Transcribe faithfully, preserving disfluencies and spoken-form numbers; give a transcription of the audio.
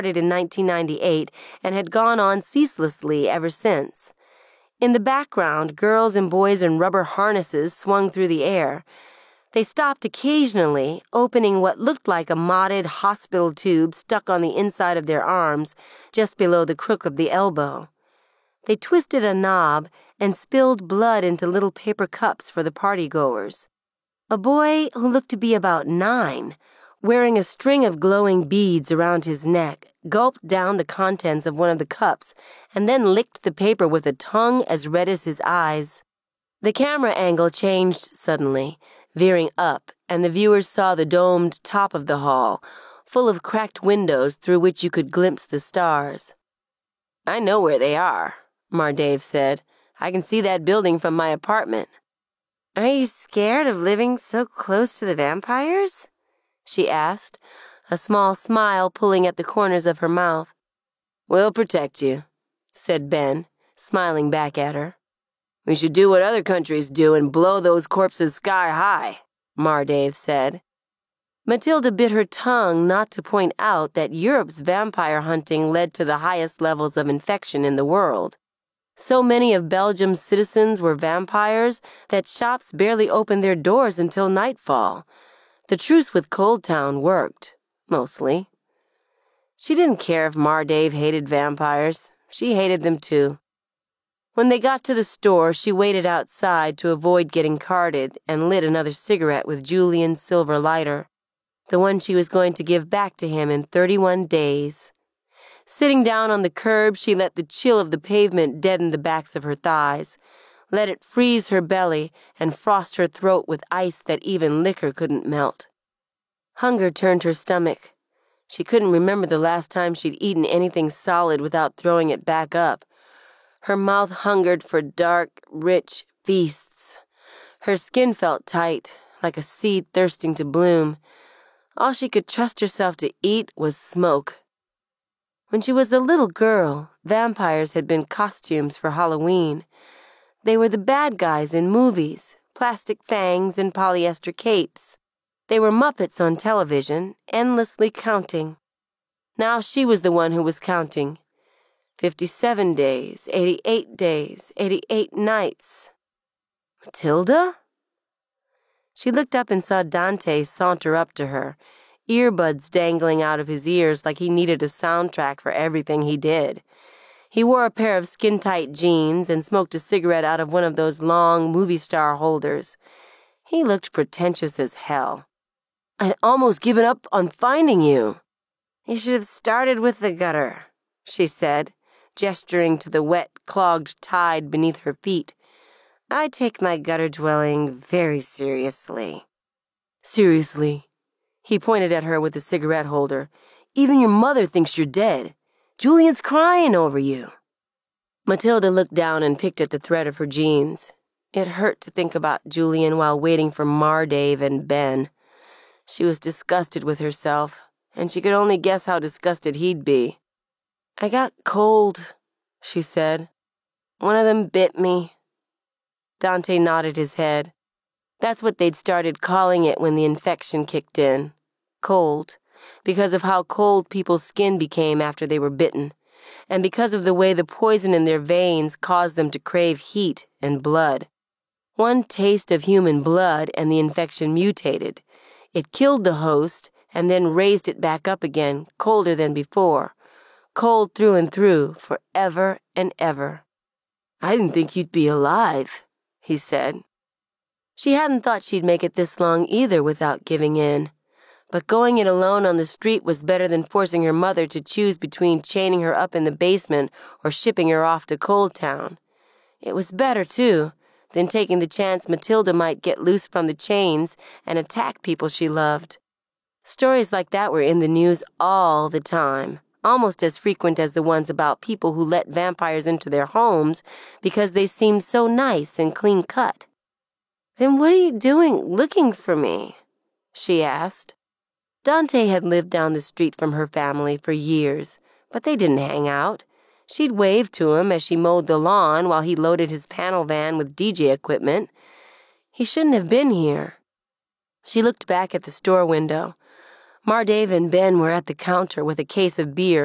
started in nineteen ninety-eight and had gone on ceaselessly ever since. In the background, girls and boys in rubber harnesses swung through the air. They stopped occasionally, opening what looked like a modded hospital tube stuck on the inside of their arms, just below the crook of the elbow. They twisted a knob and spilled blood into little paper cups for the partygoers. A boy who looked to be about nine, wearing a string of glowing beads around his neck, gulped down the contents of one of the cups and then licked the paper with a tongue as red as his eyes. The camera angle changed suddenly, veering up, and the viewers saw the domed top of the hall, full of cracked windows through which you could glimpse the stars. "I know where they are," Mardav said. "I can see that building from my apartment." "Are you scared of living so close to the vampires?" she asked, a small smile pulling at the corners of her mouth. "We'll protect you," said Ben, smiling back at her. "We should do what other countries do and blow those corpses sky high," Mardav said. Matilda bit her tongue not to point out that Europe's vampire hunting led to the highest levels of infection in the world. So many of Belgium's citizens were vampires that shops barely opened their doors until nightfall. The truce with Cold Town worked, mostly. She didn't care if Mardav hated vampires. She hated them too. When they got to the store, she waited outside to avoid getting carded and lit another cigarette with Julian's silver lighter, the one she was going to give back to him in thirty-one days. Sitting down on the curb, she let the chill of the pavement deaden the backs of her thighs, let it freeze her belly and frost her throat with ice that even liquor couldn't melt. Hunger turned her stomach. She couldn't remember the last time she'd eaten anything solid without throwing it back up. Her mouth hungered for dark, rich feasts. Her skin felt tight, like a seed thirsting to bloom. All she could trust herself to eat was smoke. When she was a little girl, vampires had been costumes for Halloween. They were the bad guys in movies, plastic fangs and polyester capes. They were Muppets on television, endlessly counting. Now she was the one who was counting. Fifty-seven days, eighty-eight days, eighty-eight nights. Matilda? She looked up and saw Dante saunter up to her, earbuds dangling out of his ears like he needed a soundtrack for everything he did. He wore a pair of skin-tight jeans and smoked a cigarette out of one of those long movie star holders. He looked pretentious as hell. "I'd almost given up on finding you." "You should have started with the gutter," she said, gesturing to the wet, clogged tide beneath her feet. "I take my gutter dwelling very seriously." "Seriously?" He pointed at her with the cigarette holder. "Even your mother thinks you're dead. Julian's crying over you." Matilda looked down and picked at the thread of her jeans. It hurt to think about Julian while waiting for Mardav and Ben. She was disgusted with herself, and she could only guess how disgusted he'd be. "I got cold," she said. "One of them bit me." Dante nodded his head. That's what they'd started calling it when the infection kicked in. Cold, because of how cold people's skin became after they were bitten, and because of the way the poison in their veins caused them to crave heat and blood. One taste of human blood and the infection mutated. It killed the host and then raised it back up again, colder than before. Cold through and through, forever and ever. "I didn't think you'd be alive," he said. She hadn't thought she'd make it this long either without giving in. But going it alone on the street was better than forcing her mother to choose between chaining her up in the basement or shipping her off to Cold Town. It was better, too, than taking the chance Matilda might get loose from the chains and attack people she loved. Stories like that were in the news all the time, almost as frequent as the ones about people who let vampires into their homes because they seemed so nice and clean-cut. "Then what are you doing looking for me?" she asked. Dante had lived down the street from her family for years, but they didn't hang out. She'd wave to him as she mowed the lawn while he loaded his panel van with D J equipment. He shouldn't have been here. She looked back at the store window. Mardav and Ben were at the counter with a case of beer